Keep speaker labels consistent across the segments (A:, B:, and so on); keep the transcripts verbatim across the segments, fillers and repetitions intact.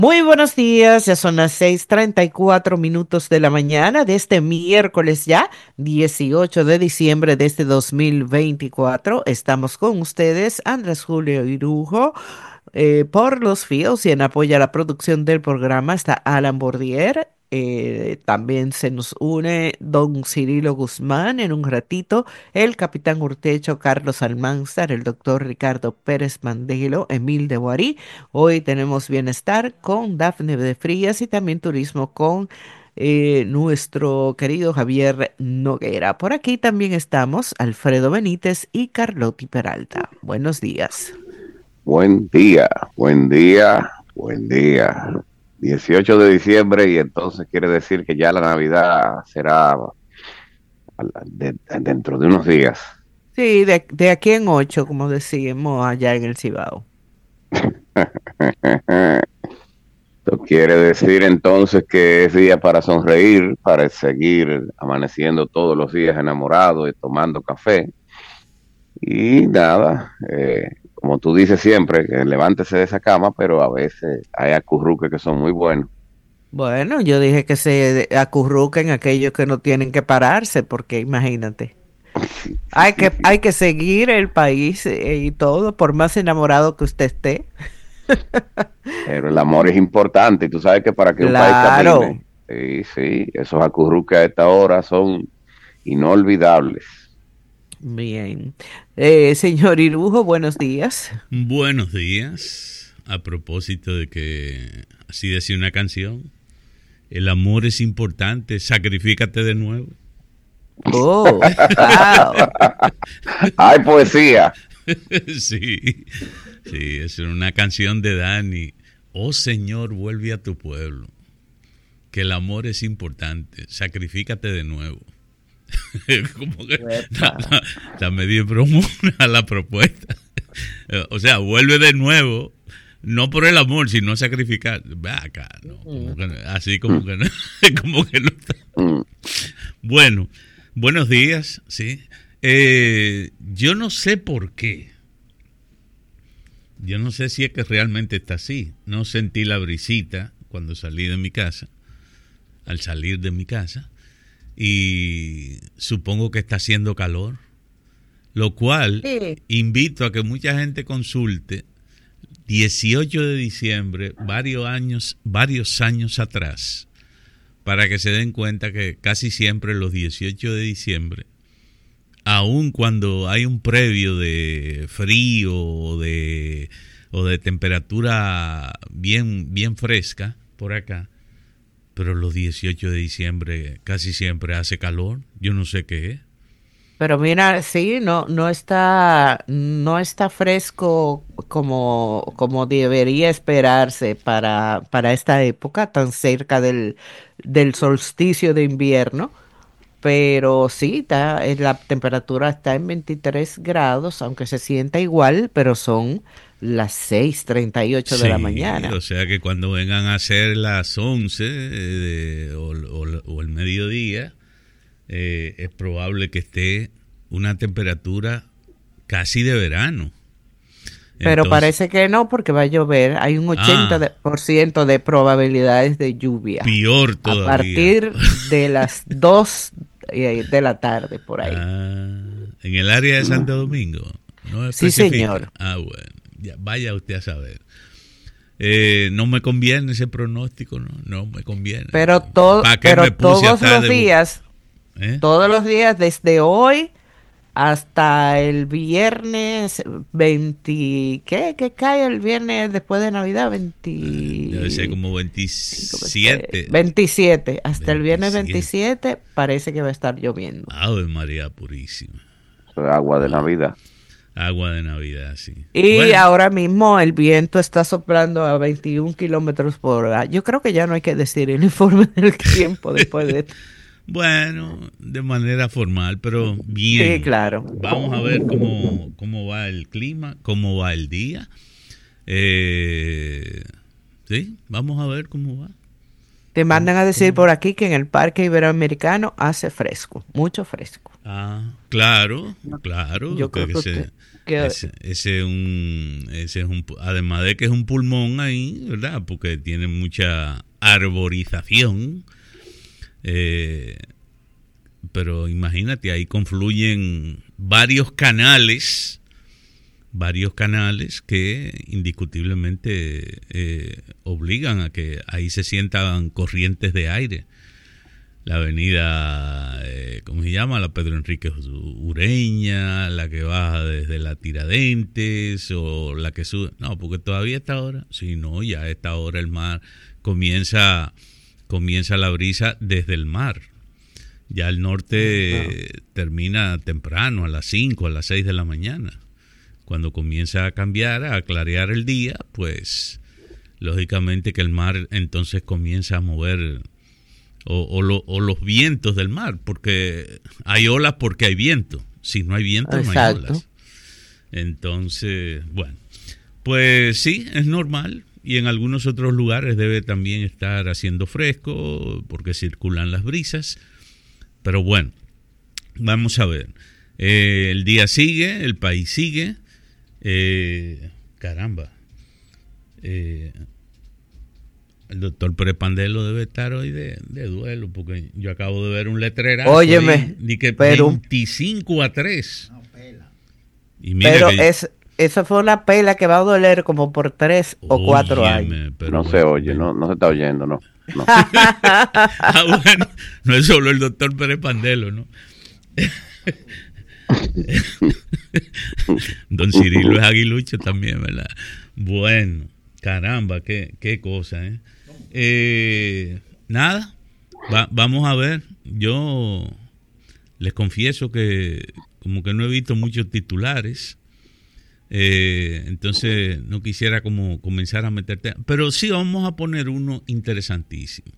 A: Muy buenos días, ya son las seis treinta y cuatro minutos de la mañana de este miércoles ya, dieciocho de diciembre de este dos mil veinticuatro. Estamos con ustedes, Andrés Julio Irujo, eh, por los fios y en apoyo a la producción del programa está Alan Bordier. Eh, también se nos une don Cirilo Guzmán en un ratito, el capitán Urtecho, Carlos Almanzar, el doctor Ricardo Pérez Mandelo, Emil de Guarí. Hoy tenemos bienestar con Dafne de Frías y también turismo con eh, nuestro querido Javier Noguera. Por aquí también estamos Alfredo Benítez y Carlotti Peralta. Buenos días.
B: Buen día, buen día, buen día. dieciocho de diciembre y entonces quiere decir que ya la Navidad será de- dentro de unos días.
A: Sí, de, de aquí en ocho, como decimos allá en el Cibao.
B: Esto quiere decir entonces que es día para sonreír, para seguir amaneciendo todos los días enamorado y tomando café. Y nada, eh, como tú dices siempre, que levántese de esa cama, pero a veces hay acurruques que son muy buenos.
A: Bueno, yo dije que se acurruquen aquellos que no tienen que pararse, porque imagínate.
B: Sí, sí,
A: Hay
B: sí,
A: que,
B: sí.
A: hay que seguir el país eh, y todo, por más enamorado que usted esté.
B: Pero el amor es importante y tú sabes que para que un país
A: Claro.
B: camine, sí, sí, esos acurruques a esta hora son inolvidables.
A: Bien. Eh, señor Irujo, buenos días.
C: Buenos días. A propósito de que así decía una canción, el amor es importante, sacrifícate de nuevo.
A: Oh, wow.
B: ¡Ay, poesía!
C: Sí, sí, es una canción de Dani. Oh Señor, vuelve a tu pueblo, que el amor es importante, sacrifícate de nuevo. Como que está,
A: Epa.
C: está- está medio promo a la propuesta. O sea, vuelve de nuevo, no por el amor, sino sacrificar. Ve acá, no, como que no, así como que no, como que no está.
B: Mm.
C: Bueno, buenos días, sí. Eh, yo no sé por qué. Yo no sé si es que realmente está así. No sentí la brisita cuando salí de mi casa, al salir de mi casa, y supongo que está haciendo calor, lo cual
A: Sí.
C: invito a que mucha gente consulte dieciocho de diciembre, varios años, varios años atrás, para que se den cuenta que casi siempre los dieciocho de diciembre, aun cuando hay un previo de frío o de, o de temperatura bien, bien fresca por acá, pero los dieciocho de diciembre casi siempre hace calor. Yo no sé qué es.
A: Pero mira, sí, no, no está, no está fresco como, como debería esperarse para, para esta época tan cerca del, del solsticio de invierno. Pero sí, está, eh, la temperatura está en veintitrés grados, aunque se sienta igual, pero son las seis treinta y ocho de la
C: Sí,
A: mañana.
C: o sea que cuando vengan a ser las once eh, de- o, o- o el mediodía, eh, es probable que esté una temperatura casi de verano.
A: Pero
C: Entonces,
A: parece que no, porque va a llover. Hay un ochenta
C: ah,
A: de- por ciento de probabilidades de lluvia
C: peor
A: a
C: todavía.
A: partir de las dos eh, de la tarde, por ahí.
C: Ah, en el área de Santo Domingo, no
A: Sí,
C: especifica.
A: señor.
C: Ah, bueno, ya, vaya usted a saber. Eh, no me conviene ese pronóstico, no, no me conviene.
A: Pero, to-
C: ¿Para qué
A: pero
C: me puse a
A: todos
C: estar
A: los
C: de bu-
A: días,
C: ¿Eh?
A: todos los días, desde hoy hasta el viernes veinte, ¿qué? ¿Qué cae el viernes después de Navidad?
C: Debe ser
A: veinte,
C: como veintisiete.
A: veintisiete. Hasta el viernes
C: veintisiete.
A: veintisiete parece que va a estar lloviendo.
C: Ave María Purísima.
B: Eso es agua de
C: Wow.
B: Navidad.
C: Agua de Navidad, sí.
A: Y
C: Bueno,
A: ahora mismo el viento está soplando a veintiún kilómetros por hora. Yo creo que ya no hay que decir el informe del tiempo después de esto.
C: bueno, de manera formal, pero
A: Sí,
C: bien.
A: claro.
C: Vamos a ver cómo, cómo va el clima, cómo va el día. Eh, sí, vamos a ver cómo va.
A: Te mandan a decir
C: ¿Cómo?
A: por aquí que en el parque iberoamericano hace fresco, mucho fresco.
C: Ah, claro, claro.
A: Yo
C: Que,
A: creo
C: que
A: que
C: se,
A: usted, Que,
C: ese, ese, es un, ese es un, además de que es un pulmón ahí, ¿verdad? Porque tiene mucha arborización. Eh, pero imagínate, ahí confluyen varios canales, varios canales que indiscutiblemente eh, obligan a que ahí se sientan corrientes de aire. La avenida, eh, ¿cómo se llama? La Pedro Enríquez Ureña, la que baja desde la Tiradentes, o la que sube. No, porque todavía a esta hora, sí, no, ya a esta hora el mar comienza, comienza la brisa desde el mar. Ya el norte no. termina temprano, a las cinco, a las seis de la mañana. Cuando comienza a cambiar, a clarear el día, pues lógicamente que el mar entonces comienza a mover o, o, lo, o los vientos del mar, porque hay olas porque hay viento. Si no hay viento, Exacto. no hay olas. Entonces, bueno, pues sí, es normal. Y en algunos otros lugares debe también estar haciendo fresco porque circulan las brisas. Pero bueno, vamos a ver. Eh, el día sigue, el país sigue. Eh, caramba. Eh, el doctor Pérez Pandelo debe estar hoy de, de duelo, porque yo acabo de ver un letrerazo.
A: Óyeme,
C: de que
A: pero,
C: veinticinco a tres.
D: No, pela.
C: Y mira
A: pero
C: que,
A: es, esa fue una pela que va a doler como por tres o cuatro años.
B: Pero no bueno, se oye, no, no se está oyendo, no. no.
C: ah, bueno, no es solo el doctor Pérez Pandelo, ¿no? Don Cirilo es aguilucho también, ¿verdad? Bueno, caramba, qué, qué cosa, ¿eh? eh nada, va, vamos a ver. Yo les confieso que como que no he visto muchos titulares, eh, entonces no quisiera como comenzar a meterte, pero sí vamos a poner uno interesantísimo.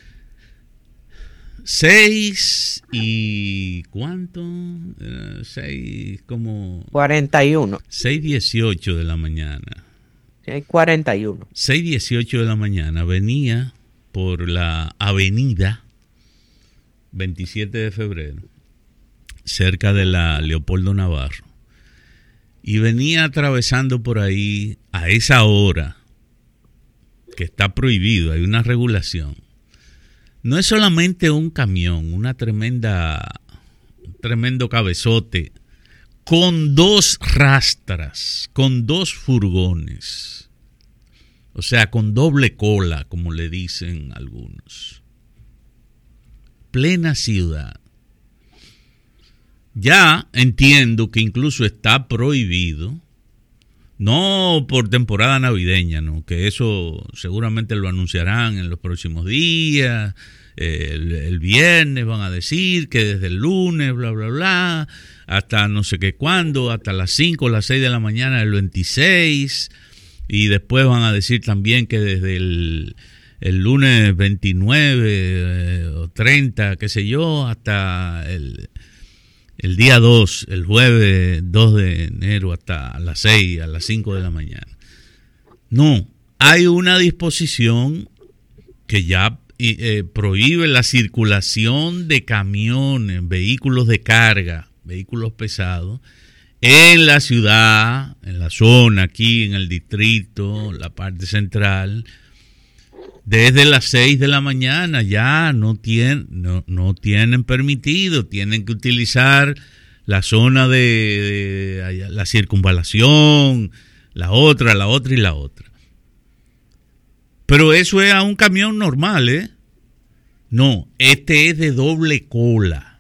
C: Seis y ¿cuánto? Uh, seis como
A: cuarenta y uno.
C: Seis dieciocho de la mañana.
A: Hay cuarenta y uno.
C: Seis dieciocho de la mañana venía por la avenida veintisiete de febrero, cerca de la Leopoldo Navarro, y venía atravesando por ahí a esa hora que está prohibido, hay una regulación. No es solamente un camión, una tremenda, un tremendo cabezote, con dos rastras, con dos furgones, o sea, con doble cola, como le dicen algunos. Plena ciudad. Ya entiendo que incluso está prohibido, no por temporada navideña, ¿no? Que eso seguramente lo anunciarán en los próximos días. El, el viernes van a decir que desde el lunes, bla, bla, bla, hasta no sé qué cuándo, hasta las cinco o las seis de la mañana del veintiséis. Y después van a decir también que desde el, el lunes veintinueve eh, o treinta, qué sé yo, hasta el... El día dos, el jueves dos de enero, hasta las seis, a las cinco de la mañana. No, hay una disposición que ya eh, prohíbe la circulación de camiones, vehículos de carga, vehículos pesados, en la ciudad, en la zona, aquí en el distrito, la parte central, desde las seis de la mañana. Ya no tienen, no, no tienen permitido, tienen que utilizar la zona de, de la circunvalación, la otra, la otra y la otra. Pero eso es a un camión normal, ¿eh? No, este es de doble cola,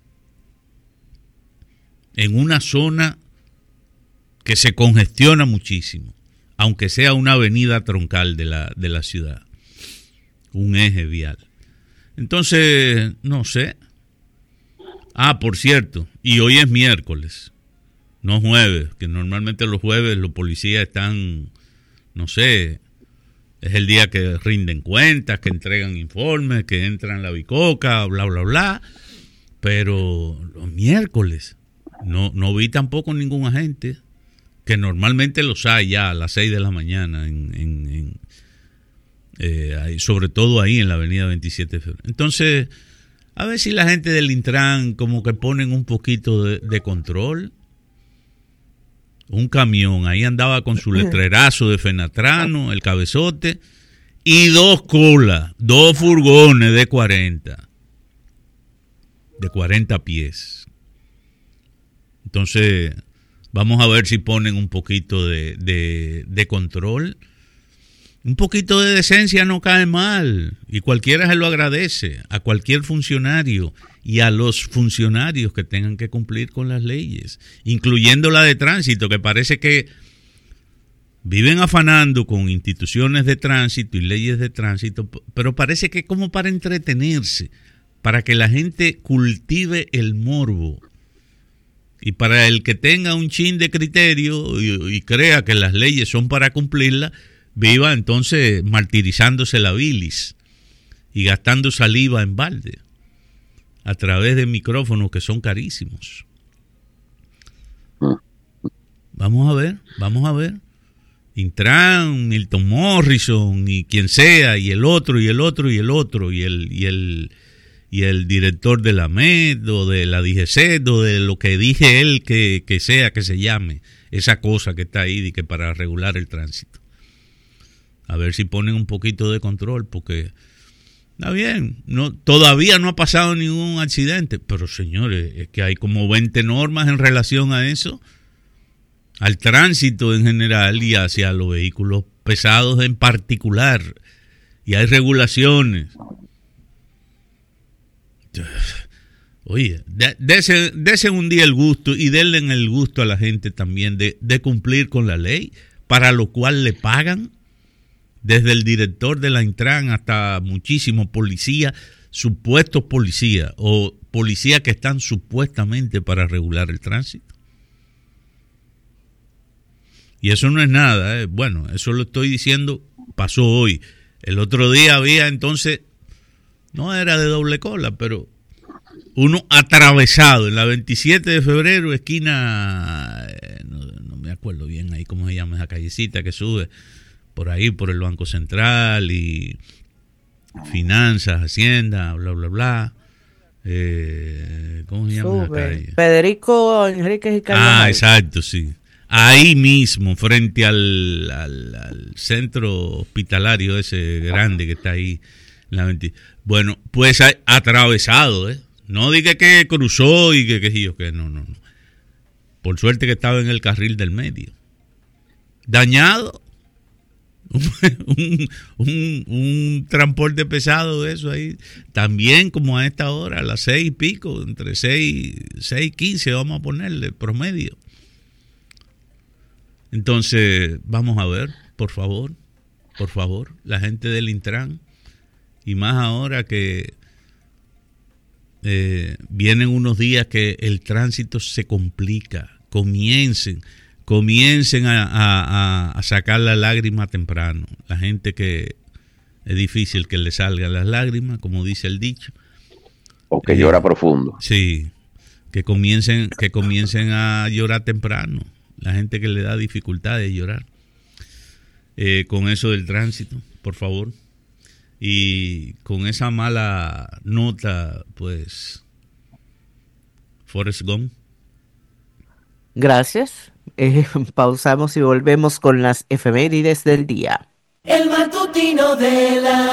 C: en una zona que se congestiona muchísimo, aunque sea una avenida troncal de la, de la ciudad, un eje vial. Entonces, no sé. Ah, por cierto, y hoy es miércoles, no jueves, que normalmente los jueves los policías están, no sé, es el día que rinden cuentas, que entregan informes, que entran la bicoca, bla, bla, bla. Pero los miércoles no, no vi tampoco ningún agente, que normalmente los hay ya a las seis de la mañana en, en, en Eh, ahí, sobre todo ahí en la avenida veintisiete de febrero. Entonces, a ver si la gente del Intran como que ponen un poquito de, de control. un camión, ahí andaba con su letrerazo de Fenatrano, el cabezote, y dos colas, dos furgones de cuarenta, de cuarenta pies. Entonces, vamos a ver si ponen un poquito de, de, de control. Un poquito de decencia no cae mal, y cualquiera se lo agradece, a cualquier funcionario y a los funcionarios que tengan que cumplir con las leyes, incluyendo la de tránsito, que parece que viven afanando con instituciones de tránsito y leyes de tránsito, pero parece que como para entretenerse, para que la gente cultive el morbo, y para el que tenga un chin de criterio y, y crea que las leyes son para cumplirlas, viva entonces martirizándose la bilis y gastando saliva en balde a través de micrófonos que son carísimos. Vamos a ver, vamos a ver. Intran, Milton Morrison y quien sea, y el otro, y el otro, y el otro, y el, y el, y el director de la M E D o de la D G C o de lo que dije él que, que sea que se llame, esa cosa que está ahí y que para regular el tránsito. A ver si ponen un poquito de control, porque está bien, no, todavía no ha pasado ningún accidente, pero señores, es que hay como veinte normas en relación a eso, al tránsito en general y hacia los vehículos pesados en particular, y hay regulaciones. Oye, dese, dese un día el gusto y denle el gusto a la gente también de, de cumplir con la ley, para lo cual le pagan. Desde el director de la Intran hasta muchísimos policías, supuestos policías o policías que están supuestamente para regular el tránsito. Y eso no es nada, ¿eh? Bueno, eso lo estoy diciendo, pasó hoy. El otro día había entonces, no era de doble cola, pero uno atravesado en la veintisiete de febrero, esquina, eh, no, no me acuerdo bien ahí cómo se llama esa callecita que sube por ahí, por el Banco Central y Finanzas, Hacienda, bla, bla, bla. Eh, ¿Cómo se llama esa calle?
A: Federico Enríquez y Carlos.
C: Ah, exacto, sí. Ahí mismo, frente al, al, al centro hospitalario ese grande que está ahí. En la veinte. Bueno, pues ha atravesado, ¿eh? No diga que cruzó y que, que yo, que no, no, no. Por suerte que estaba en el carril del medio. Dañado. un, un, un transporte pesado de eso ahí, también como a esta hora, a las seis y pico, entre seis, seis y quince vamos a ponerle promedio. Entonces, vamos a ver, por favor, por favor, la gente del Intran, y más ahora que eh, vienen unos días que el tránsito se complica, comiencen comiencen a, a, a sacar la lágrima temprano. La gente que es difícil que le salgan las lágrimas, como dice el dicho.
B: O que eh, llora profundo.
C: Sí, que comiencen, que comiencen a llorar temprano. La gente que le da dificultad de llorar. Eh, con eso del tránsito, por favor. Y con esa mala nota, pues, Forrest Gump.
A: Gracias. Eh, pausamos y volvemos con las efemérides del día.
D: El matutino de la